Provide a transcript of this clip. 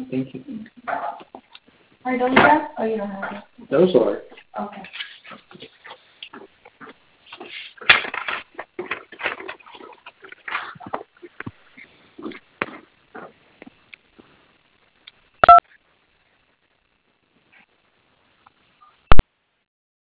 Thank you. Are those that? Oh, you don't have it. Those are. Okay.